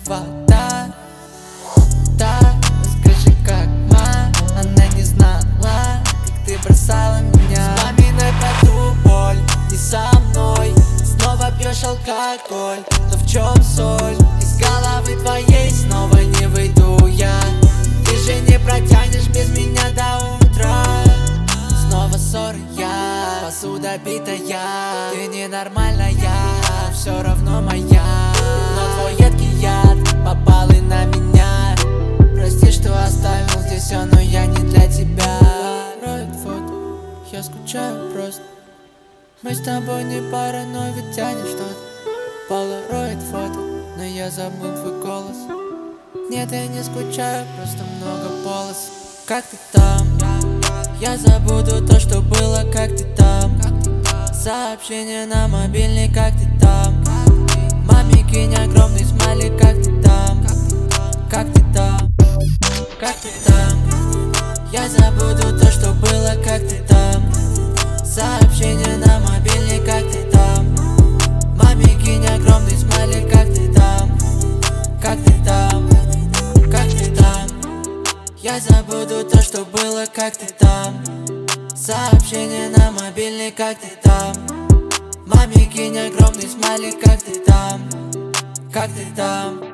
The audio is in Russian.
вода. Да, скажи, как она не знала, как ты бросала меня. С маминой подругой и со мной снова пьешь алкоголь. Но в чем соль? Из головы твоей снова не выйду я. Ты же не протянешь без меня до утра. Снова ссоры я, посуда битая. Ты ненормальная, все равно моя. Но твой едкий яд попал и на меня. Прости, что оставил здесь все, но я не для тебя. Роет фото, я скучаю просто. Мы с тобой не пара, но ведь тянет что-то. Полароид фото, но я забыл твой голос. Нет, я не скучаю, просто много полос. Как ты там? Я забуду то, что было, как ты там. Сообщение на мобильный, как ты там. Маме кинь огромный смайлик, как ты там. Как ты там? Как ты там? Я забуду то, что было, как ты там. Сообщение на мобильный, как ты там. Маме кинь огромный смайлик, как ты там. Как ты там? Как ты там? Я забуду то, что было, как ты там. Сообщение на мобильный, как ты там. Маме кинь огромный смайлик, как ты там. Как ты там?